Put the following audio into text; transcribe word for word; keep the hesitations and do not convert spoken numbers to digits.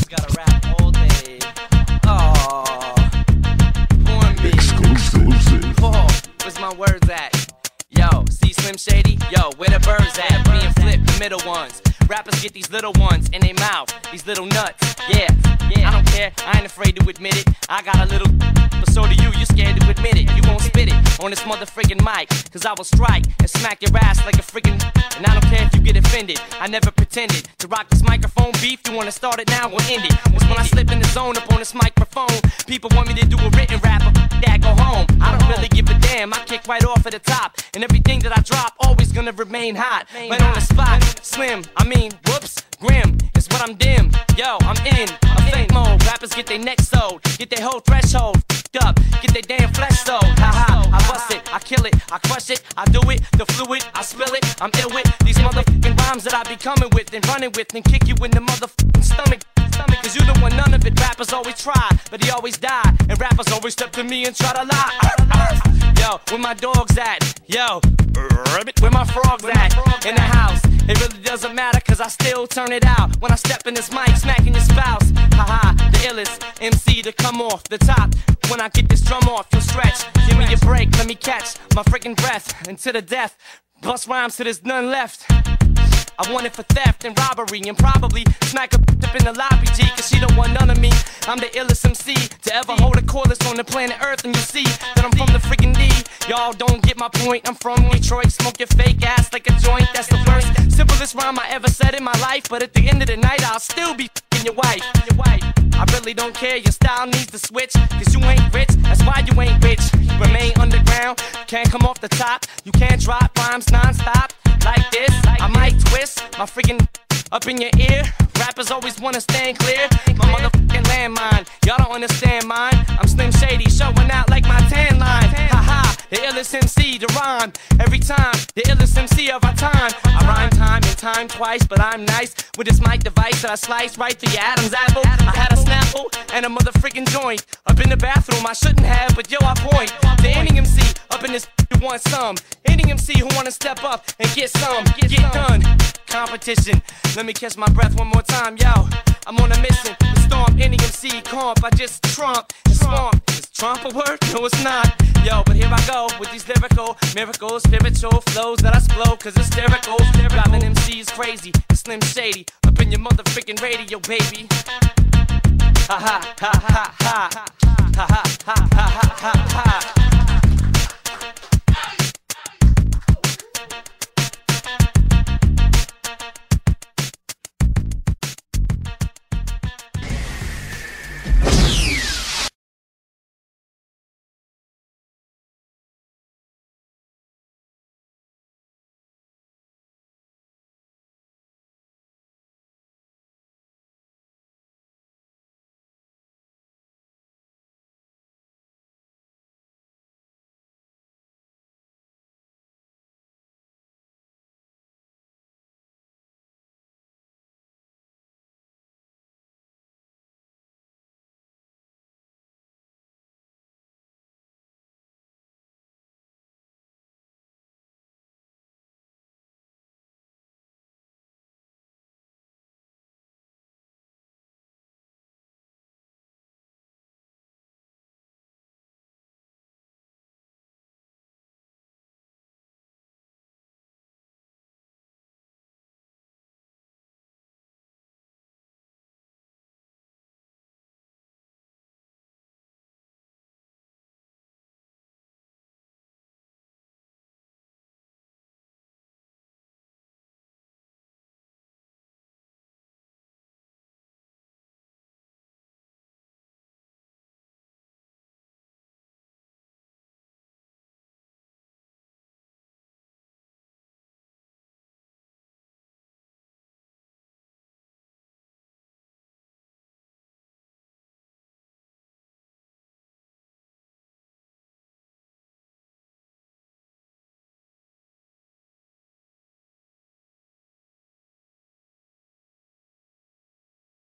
gotta rap all day. Oh, poor me. Exclusive. Oh, where's my words at? Yo, see Slim Shady? Yo, where the birds at? Being flipped, the middle ones. Rappers get these little ones in their mouth, these little nuts. Yeah, yeah, I don't care, I ain't afraid to admit it. I got a little, but so do you, you're scared to admit it. You won't spit it on this motherfucking mic, cause I will strike and smack your ass like a freaking. And I don't care if you get offended, I never pretended to rock this microphone beef. You wanna start it now or end it? It's when I slip in the zone up on this microphone. People want me to do a written rap, that go home. I don't really give a damn, I kick right off at the top. And everything that I drop, always gonna remain hot. Right on the spot, slim, I mean, whoops, grim, it's what I'm dim. Yo, I'm in a fake mode. Rappers get their neck sewed, get their whole threshold f***ed up, get their damn flesh sold. Haha, I bust it, I kill it, I crush it, I do it, the fluid, I spill it, I'm ill with these motherfucking rhymes that I be coming with and running with and kick you in the motherfucking stomach. Cause you don't want none of it. Rappers always try, but he always die. And rappers always step to me and try to lie. Yo, where my dogs at? Yo, where my frogs at? In the house. It really doesn't matter cause I still turn it out. When I step in this mic, smacking your spouse. Haha, the illest M C to come off the top. When I get this drum off, you'll stretch. Give me a break, let me catch my freaking breath. And to the death, bust rhymes till there's none left. I want it for theft and robbery and probably smack a up in the lobby, G, cause she don't want none of me. I'm the illest M C to ever hold a cordless on the planet Earth, and you see that I'm from the freaking D. Y'all don't get my point, I'm from Detroit, smoke your fake ass like a joint, that's the worst. Simplest rhyme I ever said in my life, but at the end of the night I'll still be f***ing your wife. Your wife. I really don't care, your style needs to switch, cause you ain't rich, that's why you ain't rich. You remain underground, can't come off the top, you can't drop rhymes non-stop. Like this, I might twist my freaking up in your ear. Rappers always wanna stand clear. My motherfucking landmine, y'all don't understand mine. I'm Slim Shady, showing out like my tan line. Haha, the illest M C to rhyme. Every time, the illest M C of our time. I rhyme time and time twice, but I'm nice with this mic device that I slice right through your Adam's apple. I had a Snapple and a motherfucking joint up in the bathroom. I shouldn't have, but yo, I point to any M C up in this who want some. Any M C who wanna step up and get some, get done. Competition, let me catch my breath one more time, yo. I'm on a mission to stomp any M C comp. I just trump and swamp. Is Trump a word? No, it's not. Yo, but here I go with these lyrical, miracle, spiritual flows that I splode, cause it's hysterical. Driving M Cs crazy, it's Slim Shady, up in your motherfucking radio, baby. Ha ha ha ha ha ha ha ha ha ha ha ha.